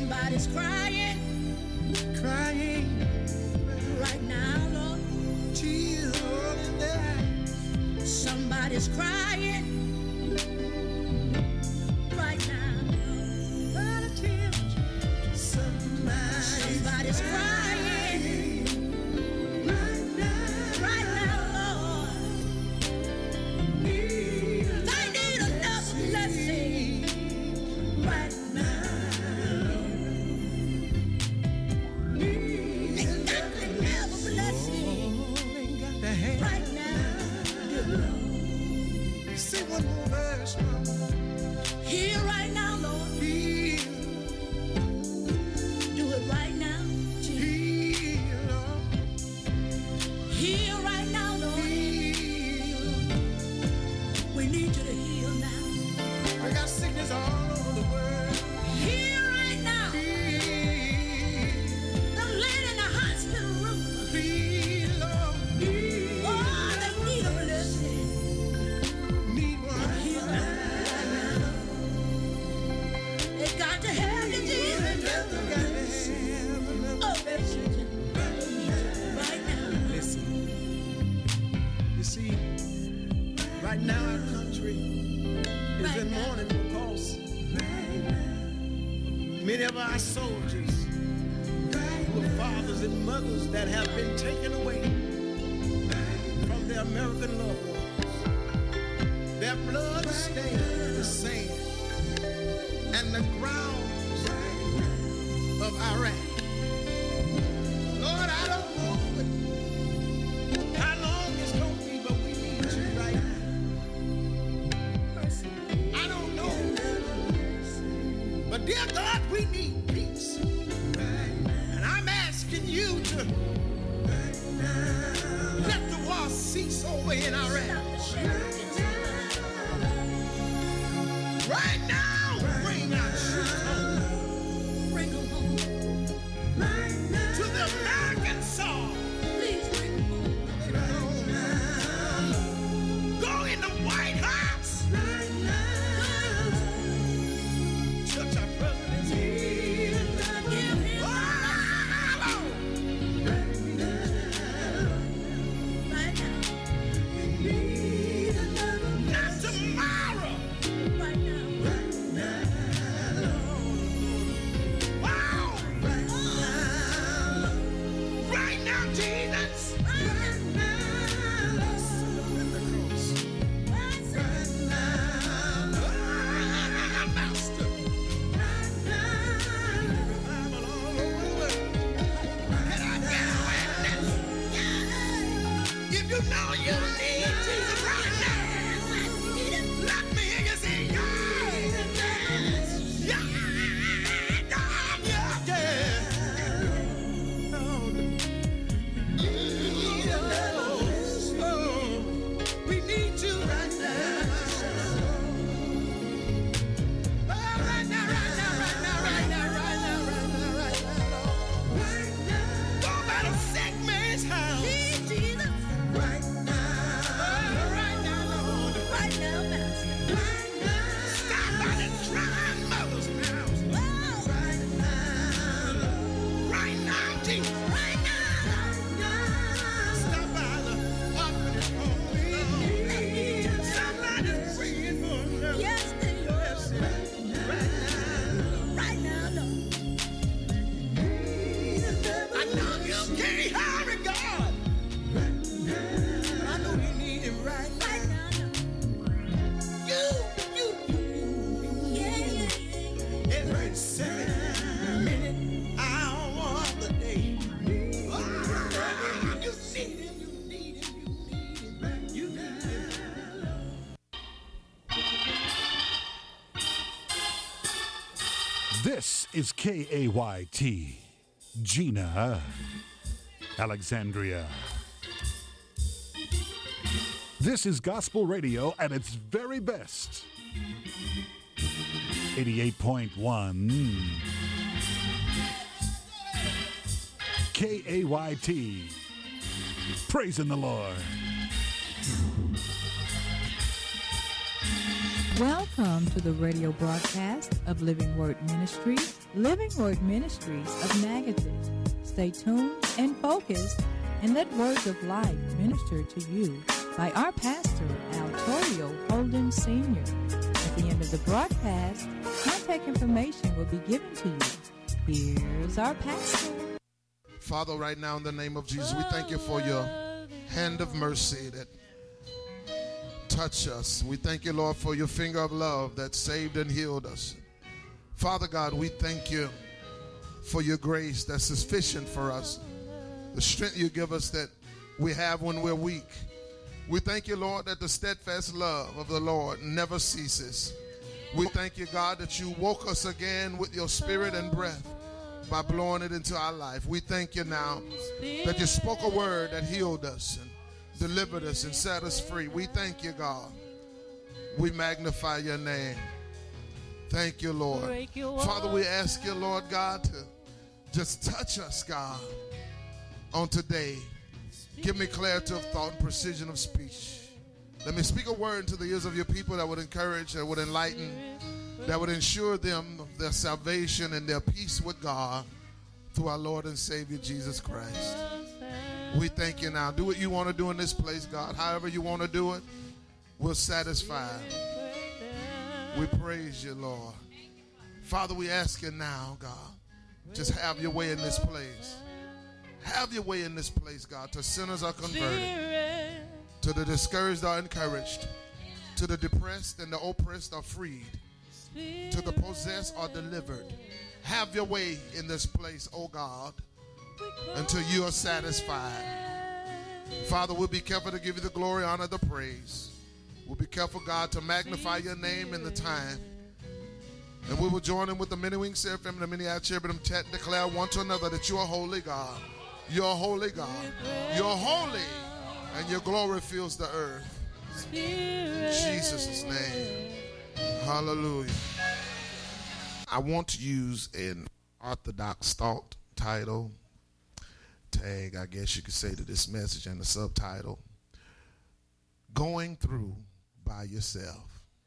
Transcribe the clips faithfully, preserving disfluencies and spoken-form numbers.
Somebody's crying, crying right now, Lord. Tears in their eyes. Somebody's crying right now, Lord. Somebody's, Somebody's crying right now, right now, Lord. They need another blessing right now. Right now, see one more verse, Mama. Here right now, Lord. Here. Do it right now, Jesus. Here, Lord. Here right now, Lord. Here. We need you to heal now. We got sickness all over the world. Here right now. Here. The lady in the hospital room. Here, Lord. Here. Got to have you, Jesus. Oh, that's right now. Listen, you see, right now our country is right in mourning because many of our soldiers were fathers and mothers that have been taken away from their American loved ones. Their blood stained the sand and the grounds of Iraq. Lord, I don't know how long it's going to be, but we need you right now. I don't know, but dear God, we need peace. And I'm asking you to let the war cease over in Iraq. Right now. Bring our troops home. Bring them home. Right now. To the American soil. Please bring them home. Right now. Go in the White House. Right now. Touch our president's head. Give him oh, right now. Right now. We need another not tomorrow. Right now. This is K A Y T, Gina, Alexandria. This is gospel radio at its very best. eighty-eight point one K A Y T, praising the Lord. Welcome to the radio broadcast of Living Word Ministries, Living Word Ministries of Natchitoches. Stay tuned and focused and let words of life minister to you by our pastor, Altorio Holden Senior At the end of the broadcast, contact information will be given to you. Here's our pastor. Father, right now in the name of Jesus, we thank you for your hand of mercy that touch us. We thank you, Lord, for your finger of love that saved and healed us. Father God, we thank you for your grace that's sufficient for us, the strength you give us that we have when we're weak. We thank you, Lord, that the steadfast love of the Lord never ceases. We thank you, God, that you woke us again with your spirit and breath by blowing it into our life. We thank you now that you spoke a word that healed us and delivered us and set us free. We thank you, God. We magnify your name. Thank you, Lord. Father, we ask you, Lord God, to just touch us, God, on today. Give me clarity of thought and precision of speech. Let me speak a word into the ears of your people that would encourage, that would enlighten, that would ensure them of their salvation and their peace with God through our Lord and Savior, Jesus Christ. We thank you now. Do what you want to do in this place, God. However you want to do it, we're satisfied. We praise you, Lord. Father, we ask you now, God, just have your way in this place. Have your way in this place, God. To sinners are converted. To the discouraged are encouraged. To the depressed and the oppressed are freed. To the possessed are delivered. Have your way in this place, oh God, until you are satisfied. Father, we'll be careful to give you the glory, honor, the praise. We'll be careful, God, to magnify your name in the time. And we will join in with the many winged seraphim and the many eyed cherubim to declare one to another that you are holy, God. You're holy, God. You're holy, and your glory fills the earth. In Jesus' name. Hallelujah. I want to use an Orthodox thought title, tag, I guess you could say, to this message, and the subtitle, Going Through by Yourself.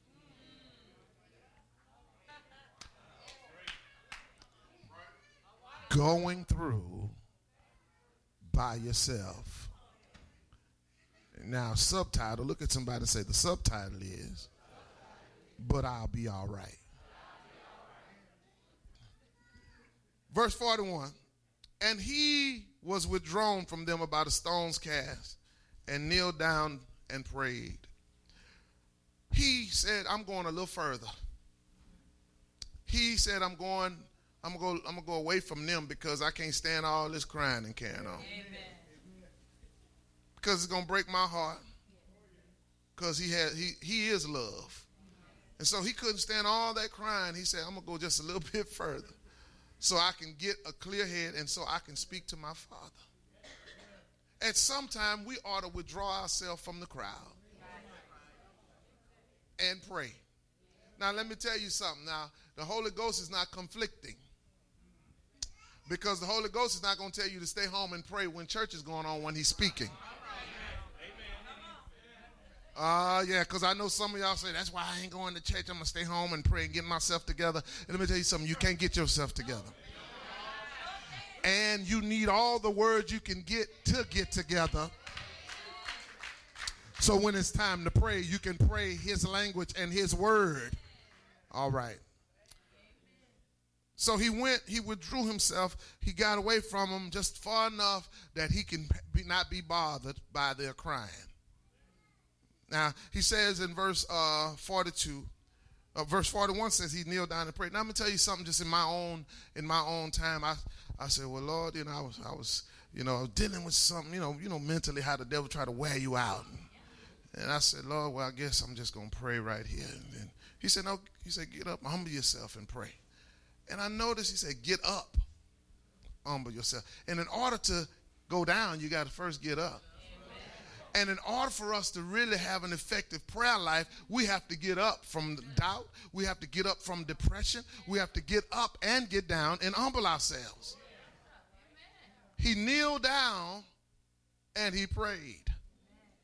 Going through by yourself. Now, subtitle, look at somebody and say, the subtitle is, But I'll Be All Right. Verse forty-one, and he was withdrawn from them about a stone's cast and kneeled down and prayed. He said, I'm going a little further. He said, I'm going, I'm going to go, I'm going to go away from them because I can't stand all this crying and carrying on. Amen. Because it's going to break my heart. Because he had, he, he is love. And so he couldn't stand all that crying. He said, I'm going to go just a little bit further so I can get a clear head and so I can speak to my Father. At some time, we ought to withdraw ourselves from the crowd and pray. Now, let me tell you something. Now, the Holy Ghost is not conflicting, because the Holy Ghost is not going to tell you to stay home and pray when church is going on when he's speaking. Uh, yeah, because I know some of y'all say, that's why I ain't going to church. I'm going to stay home and pray and get myself together. And let me tell you something. You can't get yourself together. And you need all the words you can get to get together. So when it's time to pray, you can pray his language and his word. All right. So he went, he withdrew himself. He got away from them just far enough that he can be, not be bothered by their crying. Now, he says in verse uh, forty-two, uh, verse forty-one says he kneeled down and prayed. Now, I'm going to tell you something just in my own in my own time. I, I said, well, Lord, you know, I was, I was, you know, I was dealing with something, you know, you know, mentally how the devil try to wear you out. And, and I said, Lord, well, I guess I'm just going to pray right here. And then he said, no, he said, get up, humble yourself and pray. And I noticed he said, get up, humble yourself. And in order to go down, you got to first get up. And in order for us to really have an effective prayer life, we have to get up from doubt. We have to get up from depression. We have to get up and get down and humble ourselves. He kneeled down and he prayed.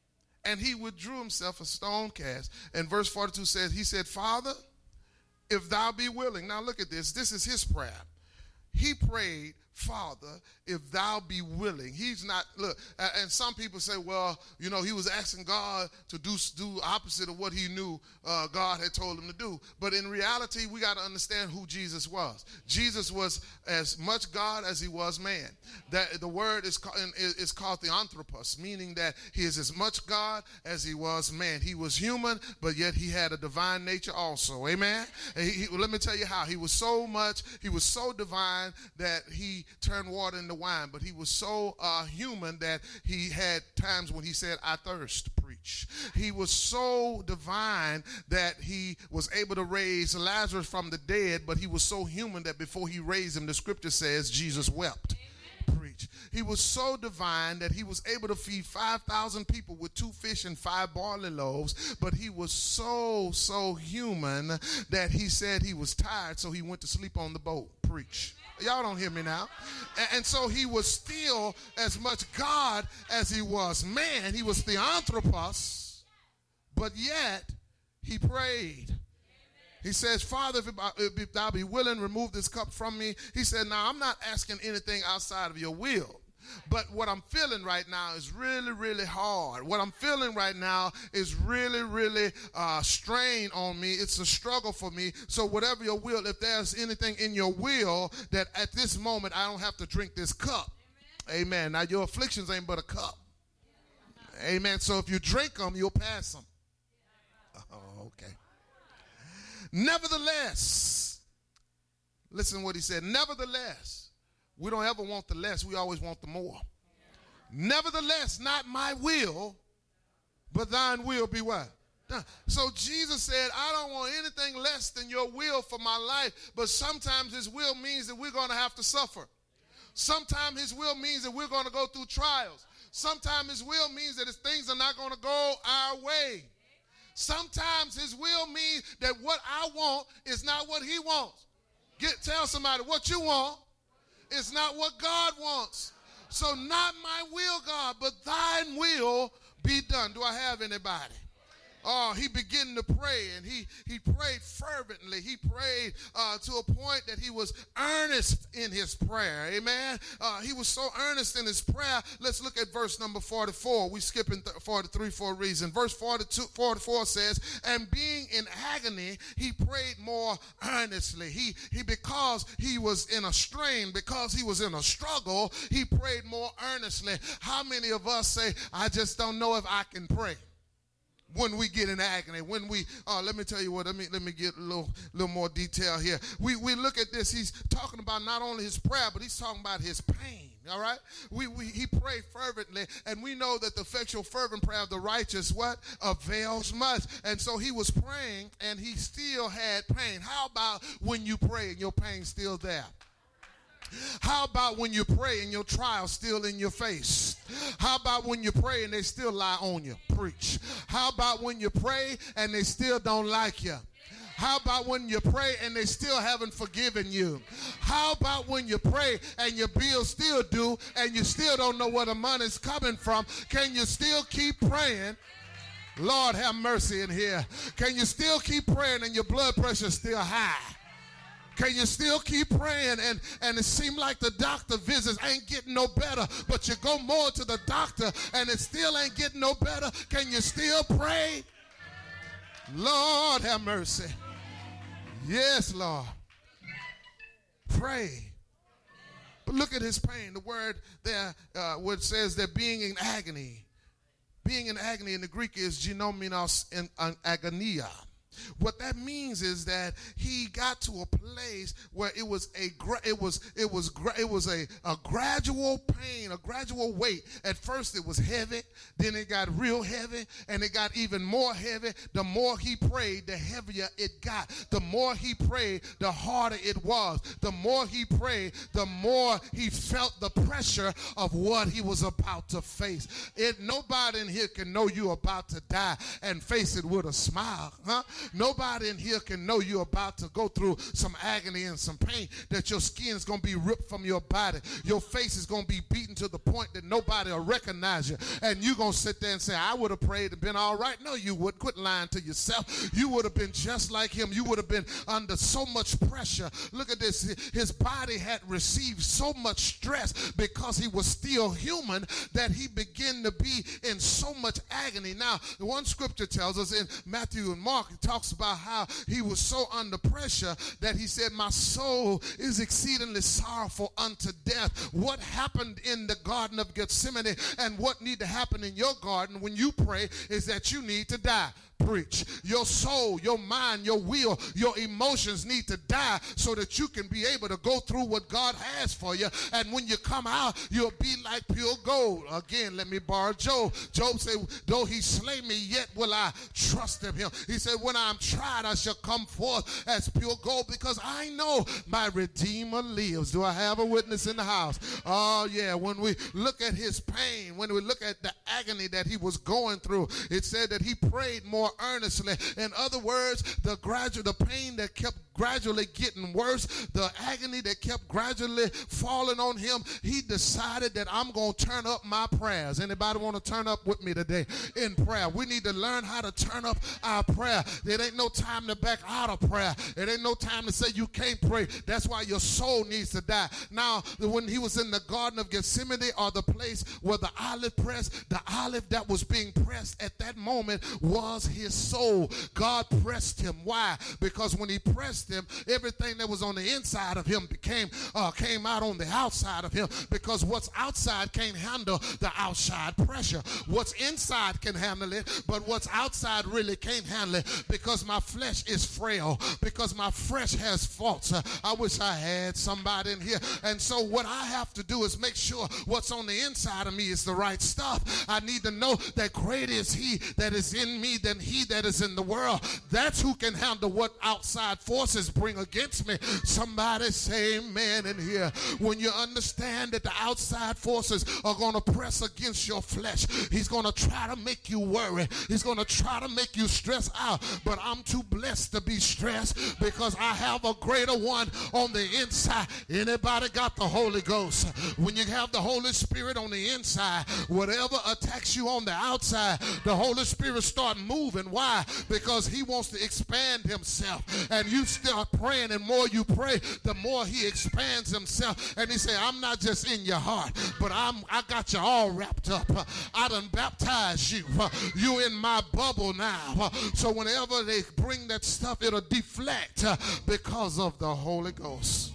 and he withdrew himself a stone cast. And verse forty-two says, he said, Father, if thou be willing. Now look at this. This is his prayer. He prayed, Father, if thou be willing. He's not, look, and some people say, well, you know, he was asking God to do, do opposite of what he knew uh, God had told him to do. But in reality, we got to understand who Jesus was. Jesus was as much God as he was man. That the word is, is called the anthropos, meaning that he is as much God as he was man. He was human, but yet he had a divine nature also. Amen? He, he, let me tell you how. He was so much, he was so divine that he turned water into wine, but he was so uh, human that he had times when he said, I thirst, preach. He was so divine that he was able to raise Lazarus from the dead, but he was so human that before he raised him, the scripture says Jesus wept. Preach. He was so divine that he was able to feed five thousand people with two fish and five barley loaves, but he was so, so human that he said he was tired, so he went to sleep on the boat. Preach. Y'all don't hear me now. And, and so he was still as much God as he was man. He was the anthropos, but yet he prayed. He says, Father, if, if thou be willing, remove this cup from me. He said, now, I'm not asking anything outside of your will. But what I'm feeling right now is really, really hard. What I'm feeling right now is really, really uh, strain on me. It's a struggle for me. So whatever your will, if there's anything in your will that at this moment I don't have to drink this cup. Amen. Amen. Now, your afflictions ain't but a cup. Amen. So if you drink them, you'll pass them. Oh, okay. Nevertheless, listen to what he said. Nevertheless, we don't ever want the less. We always want the more. Nevertheless, not my will, but thine will be what? Done. So Jesus said, I don't want anything less than your will for my life. But sometimes his will means that we're going to have to suffer. Sometimes his will means that we're going to go through trials. Sometimes his will means that his things are not going to go our way. Sometimes his will means that what I want is not what he wants. Get, tell somebody, what you want is not what God wants. So not my will, God, but thine will be done. Do I have anybody? Oh, he began to pray, and he, he prayed fervently. He prayed uh, to a point that he was earnest in his prayer. Amen. Uh, he was so earnest in his prayer. Let's look at verse number forty-four. We skipping forty-three for a reason. Verse forty-two, forty-four says, and being in agony, he prayed more earnestly. He, he, because he was in a strain, because he was in a struggle, he prayed more earnestly. How many of us say, I just don't know if I can pray? When we get in agony, when we, oh, let me tell you what, let me let me get a little, little more detail here. We we look at this, he's talking about not only his prayer, but he's talking about his pain, all right? We, we He prayed fervently, and we know that the effectual fervent prayer of the righteous, what? Avails much. And so he was praying, and he still had pain. How about when you pray and your pain's still there? How about when you pray and your trial's still in your face? How about when you pray and they still lie on you? Preach. How about when you pray and they still don't like you? How about when you pray and they still haven't forgiven you? How about when you pray and your bills still due and you still don't know where the money's coming from? Can you still keep praying? Lord, have mercy in here. Can you still keep praying and your blood pressure's still high? Can you still keep praying and, and it seems like the doctor visits ain't getting no better, but you go more to the doctor and it still ain't getting no better? Can you still pray? Lord, have mercy. Yes, Lord. Pray. But look at his pain. The word there, uh, where it says that being in agony. Being in agony in the Greek is genominos in agonia. What that means is that he got to a place where it was a it was it was it was a, a gradual pain, a gradual weight. At first it was heavy, then it got real heavy, and it got even more heavy. The more he prayed, the heavier it got. The more he prayed, the harder it was. The more he prayed, the more he felt the pressure of what he was about to face. It nobody in here can know you're about to die and face it with a smile, huh? Nobody in here can know you're about to go through some agony and some pain, that your skin is going to be ripped from your body. Your face is going to be beaten to the point that nobody will recognize you. And you're going to sit there and say, I would have prayed and been all right. No, you would. Quit lying to yourself. You would have been just like him. You would have been under so much pressure. Look at this. His body had received so much stress because he was still human that he began to be in so much agony. Now, the one scripture tells us in Matthew and Mark, it talks about how he was so under pressure that he said, my soul is exceedingly sorrowful unto death. What happened in the Garden of Gethsemane and what need to happen in your garden when you pray is that you need to die. Preach. Your soul, your mind, your will, your emotions need to die so that you can be able to go through what God has for you. And when you come out, you'll be like pure gold. Again, let me borrow Job. Job said, though he slay me, yet will I trust in him. He said, when I'm tried, I shall come forth as pure gold because I know my Redeemer lives. Do I have a witness in the house? Oh, yeah. When we look at his pain, when we look at the agony that he was going through, it said that he prayed more earnestly. In other words, the gradual, the pain that kept gradually getting worse, the agony that kept gradually falling on him, he decided that I'm going to turn up my prayers. Anybody want to turn up with me today in prayer? We need to learn how to turn up our prayer. There ain't no time to back out of prayer. It ain't no time to say you can't pray. That's why your soul needs to die. Now, when he was in the Garden of Gethsemane, or the place where the olive press, the olive that was being pressed at that moment was his soul. God pressed him. Why? Because when he pressed him, everything that was on the inside of him became uh, came out on the outside of him, because what's outside can't handle the outside pressure. What's inside can handle it, but what's outside really can't handle it, because my flesh is frail, because my flesh has faults. Uh, I wish I had somebody in here. And so what I have to do is make sure what's on the inside of me is the right stuff. I need to know that greater is he that is in me than he that is in the world. That's who can handle what outside forces bring against me. Somebody say amen in here. When you understand that the outside forces are going to press against your flesh, he's going to try to make you worry. He's going to try to make you stress out. But I'm too blessed to be stressed because I have a greater one on the inside. Anybody got the Holy Ghost? When you have the Holy Spirit on the inside, whatever attacks you on the outside, the Holy Spirit start moving. Why? Because he wants to expand himself. And you start praying, and more you pray, the more he expands himself. And he say, I'm not just in your heart, but I'm I got you all wrapped up. I done baptized you. You in my bubble now. So whenever they bring that stuff, it'll deflect because of the Holy Ghost.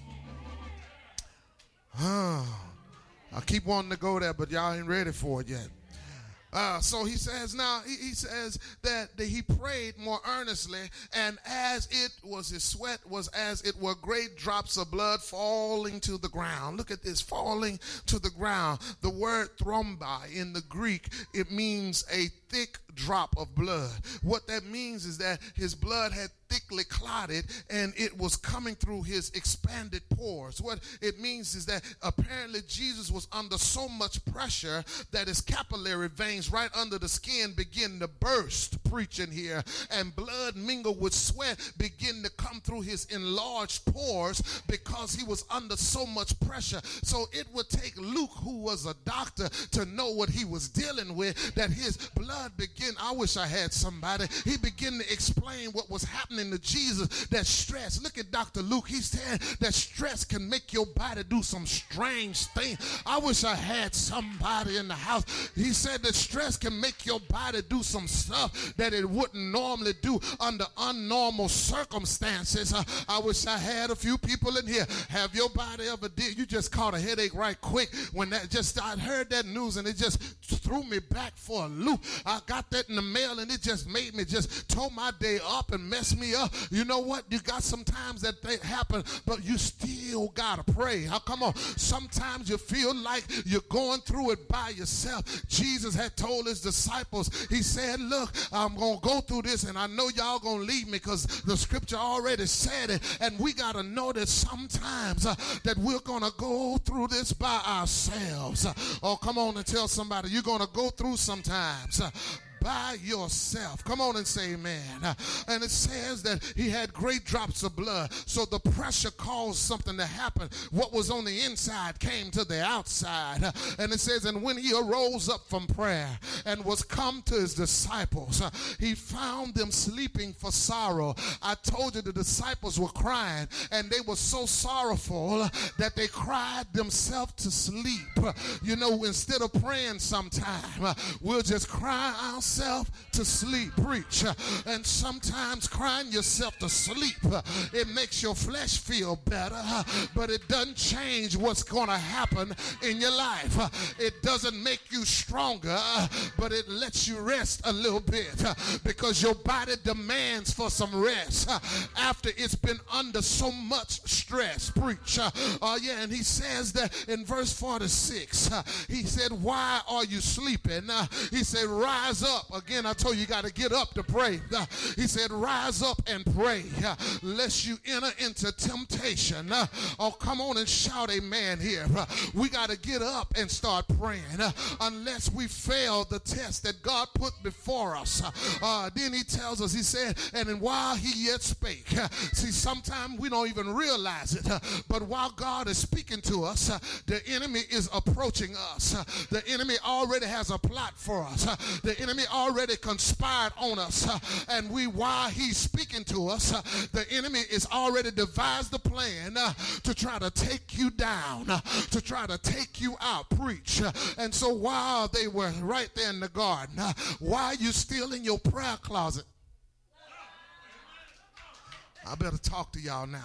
I keep wanting to go there, but y'all ain't ready for it yet. Uh, so he says now, he, he says that, that he prayed more earnestly, and as it was, his sweat was as it were great drops of blood falling to the ground. Look at this, falling to the ground. The word thrombi in the Greek, it means a thick drop of blood. What that means is that his blood had thickly clotted and it was coming through his expanded pores. What it means is that apparently Jesus was under so much pressure that his capillary veins right under the skin begin to burst, preaching here, and blood mingled with sweat begin to come through his enlarged pores because he was under so much pressure. So it would take Luke, who was a doctor, to know what he was dealing with, that his blood began, I wish I had somebody, he began to explain what was happening to Jesus, that stress. Look at Doctor Luke. He said that stress can make your body do some strange things. I wish I had somebody in the house. He said that stress can make your body do some stuff that it wouldn't normally do under unnormal circumstances. Uh, I wish I had a few people in here. Have your body ever did? You just caught a headache right quick when that just, I heard that news and it just threw me back for a loop. I got that in the mail and it just made me just tore my day up and messed me up. You know what? You got sometimes that they happen, but you still gotta pray. How come on? Sometimes you feel like you're going through it by yourself. Jesus had told his disciples, he said, look, I'm gonna go through this and I know y'all gonna leave me because the scripture already said it, and we gotta know that sometimes uh, that we're gonna go through this by ourselves. Uh, oh, come on and tell somebody, you're gonna go through sometimes uh, by yourself. Come on and say amen. And it says that he had great drops of blood. So the pressure caused something to happen. What was on the inside came to the outside. And it says, and when he arose up from prayer and was come to his disciples, he found them sleeping for sorrow. I told you the disciples were crying, and they were so sorrowful that they cried themselves to sleep. You know, instead of praying sometime, we'll just cry ourselves to sleep. Preach. And sometimes crying yourself to sleep, it makes your flesh feel better, but it doesn't change what's going to happen in your life. It doesn't make you stronger, but it lets you rest a little bit, because your body demands for some rest after it's been under so much stress. Preach. Oh uh, yeah, and he says that in verse forty-six, uh, he said, why are you sleeping? Uh, he said, rise up. Again, I told you, you got to get up to pray. Uh, he said, rise up and pray, uh, lest you enter into temptation. Uh, oh, come on and shout amen here. Uh, we got to get up and start praying, uh, unless we fail the test that God put before us. Uh, uh, then he tells us, he said, and while he yet spake, uh, see, sometimes we don't even realize it, uh, but while God is speaking to us, uh, the enemy is approaching us. Uh, the enemy already has a plot for us. Uh, the enemy already conspired on us, uh, and we, while he's speaking to us, uh, the enemy is already devised a plan uh, to try to take you down, uh, to try to take you out. Preach. Uh, and so while they were right there in the garden, uh, why you still in your prayer closet? I better talk to y'all now.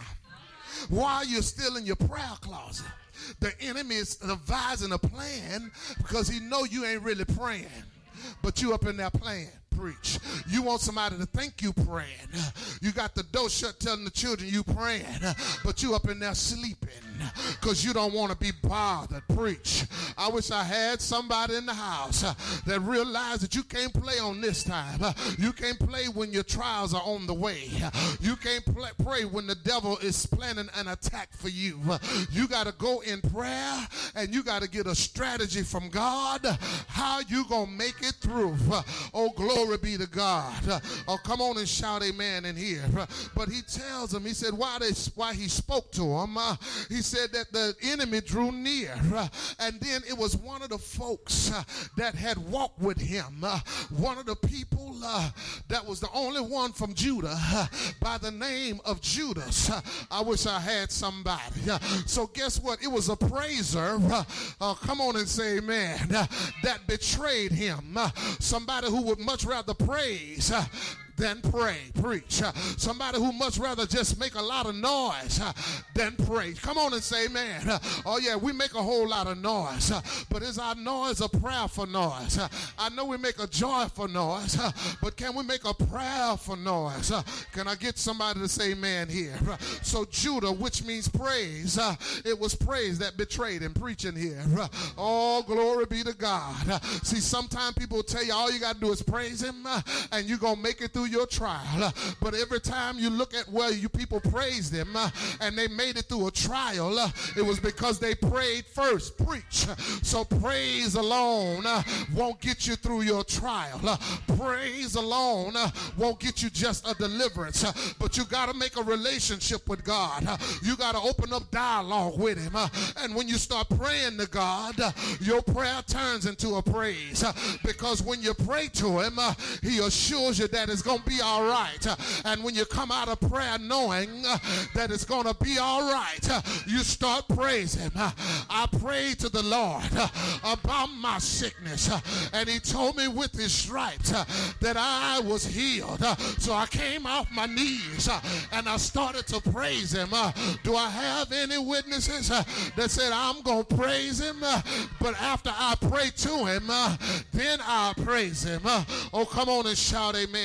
While you're still in your prayer closet, the enemy is devising a plan, because he know you ain't really praying, but you up in there playing. Preach. You want somebody to think you praying. You got the door shut telling the children you praying, but you up in there sleeping because you don't want to be bothered. Preach. I wish I had somebody in the house that realized that you can't play on this time. You can't play when your trials are on the way. You can't play, pray when the devil is planning an attack for you. You got to go in prayer, and you got to get a strategy from God how you gonna make it through. Oh, glory be to God. Oh, come on and shout amen in here. But he tells them, he said, why, they, why he spoke to them, uh, he said that the enemy drew near, uh, and then it was one of the folks uh, that had walked with him, uh, one of the people uh, that was the only one from Judah uh, by the name of Judas. Uh, I wish I had somebody. Uh, so guess what? It was a praiser, uh, uh, come on and say amen, uh, that betrayed him. Uh, somebody who would much rather praise uh, than pray. Preach. Uh, somebody who much rather just make a lot of noise uh, than pray. Come on and say amen. Uh, oh yeah, we make a whole lot of noise, uh, but is our noise a prayerful noise? Uh, I know we make a joyful noise, uh, but can we make a prayerful noise? Uh, can I get somebody to say amen here? Uh, so Judah, which means praise, uh, it was praise that betrayed him. Preaching here. Uh, oh, glory be to God. Uh, see, sometimes people tell you all you got to do is praise him, uh, and you're going to make it through your trial. But every time you look at where you people praised them uh, and they made it through a trial, uh, it was because they prayed first. Preach. So praise alone uh, won't get you through your trial. Uh, praise alone uh, won't get you just a deliverance, uh, but you got to make a relationship with God. Uh, you got to open up dialogue with him, uh, and when you start praying to God, uh, your prayer turns into a praise, uh, because when you pray to him, uh, he assures you that it's going to be all right. Uh, and when you come out of prayer knowing uh, that it's going to be all right, uh, you start praising. Uh, I prayed to the Lord uh, about my sickness, uh, and he told me with his stripes uh, that I was healed. Uh, so I came off my knees uh, and I started to praise him. Uh, do I have any witnesses uh, that said I'm going to praise him, uh, but after I pray to him, uh, then I'll praise him? Uh, oh, come on and shout amen here.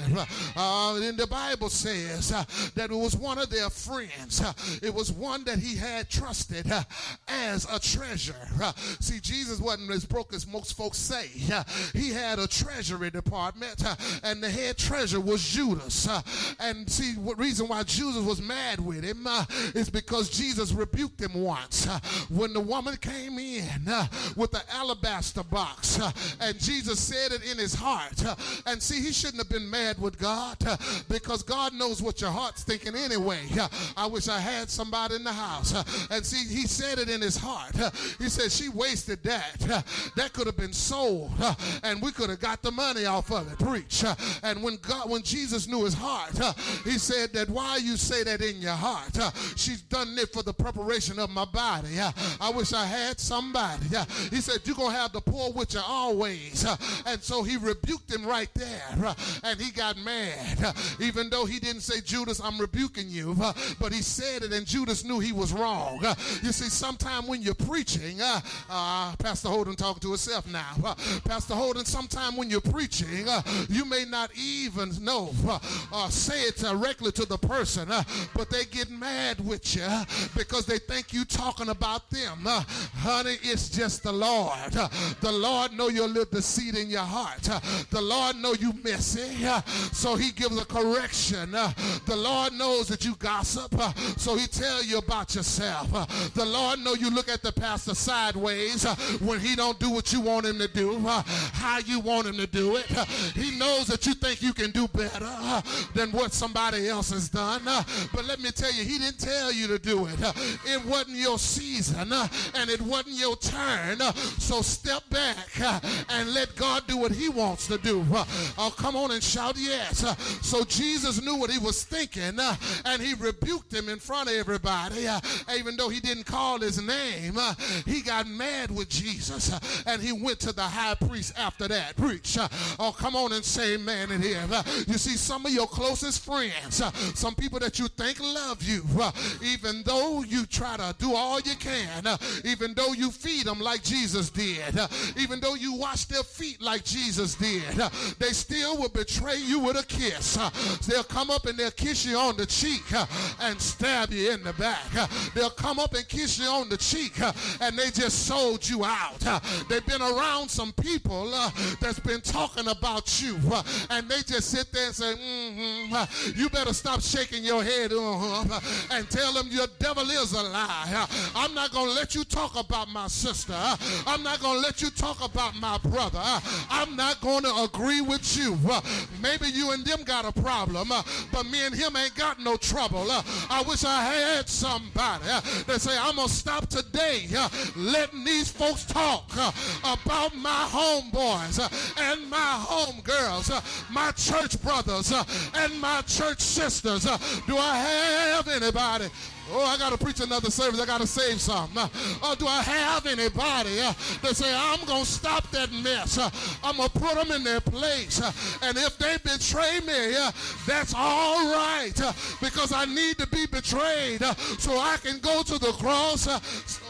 Uh, and the Bible says uh, that it was one of their friends. Uh, it was one that he had trusted uh, as a treasure. Uh, see, Jesus wasn't as broke as most folks say. Uh, he had a treasury department, uh, and the head treasurer was Judas. Uh, and see, the reason why Judas was mad with him uh, is because Jesus rebuked him once. Uh, when the woman came in uh, with the alabaster box, uh, and Jesus said it in his heart. Uh, and see, he shouldn't have been mad with God uh, because God knows what your heart's thinking anyway. Uh, I wish I had somebody in the house. Uh, and see, he said it in his heart. Uh, he said, she wasted that. Uh, that could have been sold, uh, and we could have got the money off of it. Preach. Uh, and when God, when Jesus knew his heart, uh, he said that why you say that in your heart? Uh, she's done it for the preparation of my body. Uh, I wish I had somebody. Uh, he said, you're going to have the poor with you always. Uh, and so he rebuked him right there. Uh, and he got mad. Uh, even though he didn't say, Judas, I'm rebuking you. Uh, but he said it, and Judas knew he was wrong. Uh, you see, sometime when you're preaching, uh, uh, Pastor Holden talking to himself now. Uh, Pastor Holden, sometime when you're preaching, uh, you may not even know, uh, uh, say it directly to the person, uh, but they get mad with you because they think you talking about them. Uh, honey, it's just the Lord. Uh, the Lord know your little deceit in your heart. Uh, the Lord know you messy, uh, so he gives a correction. Uh, the Lord knows that you gossip, uh, so he tell you about yourself. Uh, the Lord know you look at the pastor sideways uh, when he don't do what you want him to do, uh, how you want him to do it. Uh, he knows that you think you can do better uh, than what somebody else has done. Uh, but let me tell you, he didn't tell you to do it. Uh, it wasn't your season, uh, and it wasn't your turn. Uh, so step back uh, and let God do what he wants to do. Uh, oh, come on and shout yes. Uh, so Jesus knew what he was thinking, uh, and he rebuked him in front of everybody. Uh, even though he didn't call his name, uh, he got mad with Jesus, uh, and he went to the high priest after that. Preach. Uh, oh, come on and say amen in here. Uh, you see, some of your closest friends, uh, some people that you think love you, uh, even though you try to do all you can, uh, even though you feed them like Jesus did, uh, even though you wash their feet like Jesus did, uh, they still will betray you with a kiss. Uh, they'll come up and they'll kiss you on the cheek uh, and stab you in the back. Uh, they'll come up and kiss you on the cheek uh, and they just sold you out. Uh, they've been around some people uh, that's been talking about you, uh, and they just sit there and say, mm-hmm, uh, you better stop shaking your head uh-huh, and tell them your devil is a lie. Uh, I'm not going to let you talk about my sister. Uh, I'm not going to let you talk about my brother. Uh, I'm not going to agree with you. Uh, maybe you and them got a problem, uh, but me and him ain't got no trouble. Uh, I wish I had somebody uh, that say, I'm going to stop today uh, letting these folks talk uh, about my homeboys uh, and my homegirls, uh, my church brothers uh, and my church sisters. Uh, do I have anybody? Oh, I got to preach another service. I got to save some. Uh, uh, do I have anybody uh, that say, I'm going to stop that mess. Uh, I'm going to put them in their place. Uh, and if they betray me, uh, that's all right. Uh, because I need to be betrayed uh, so I can go to the cross. Uh, so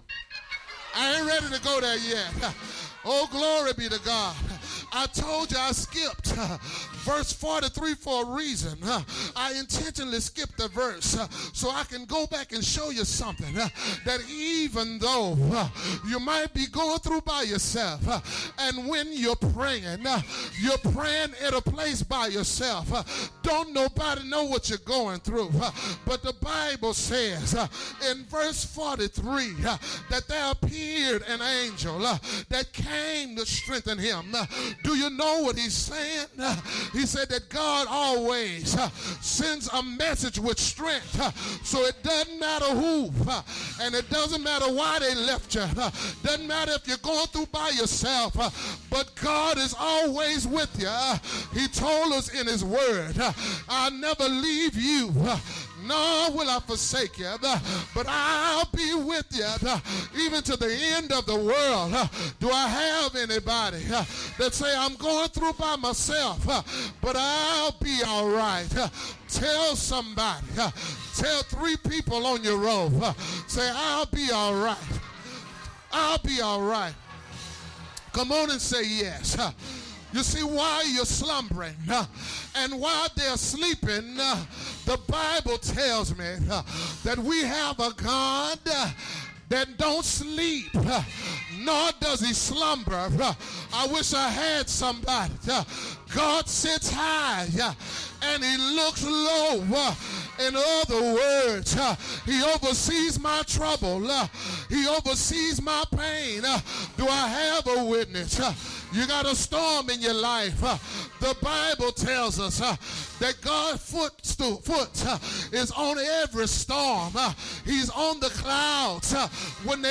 I ain't ready to go there yet. Uh, oh, glory be to God. I told you I skipped uh, verse forty-three for a reason. Uh, I intentionally skipped the verse uh, so I can go back and show you something uh, that even though uh, you might be going through by yourself, uh, and when you're praying, uh, you're praying at a place by yourself. Uh, don't nobody know what you're going through. Uh, but the Bible says uh, in verse forty-three uh, that there appeared an angel uh, that came to strengthen him. Uh, Do you know what he's saying? Uh, he said that God always uh, sends a message with strength. Uh, so it doesn't matter who, uh, and it doesn't matter why they left you. Uh, doesn't matter if you're going through by yourself, uh, but God is always with you. Uh, he told us in his word, uh, I'll never leave you. Uh, nor will I forsake you, but I'll be with you even to the end of the world. Do I have anybody that say, I'm going through by myself, but I'll be all right? Tell somebody, tell three people on your row, say, I'll be all right. I'll be all right. Come on and say yes. You see, while you're slumbering uh, and while they're sleeping, uh, the Bible tells me uh, that we have a God uh, that don't sleep, uh, nor does he slumber. Uh, I wish I had somebody. Uh, God sits high uh, and he looks low. Uh, in other words, uh, he oversees my trouble. Uh, he oversees my pain. Uh, do I have a witness? Uh, You got a storm in your life. Uh, the Bible tells us uh, that God's foot, foot uh, is on every storm. Uh, he's on the clouds uh, when they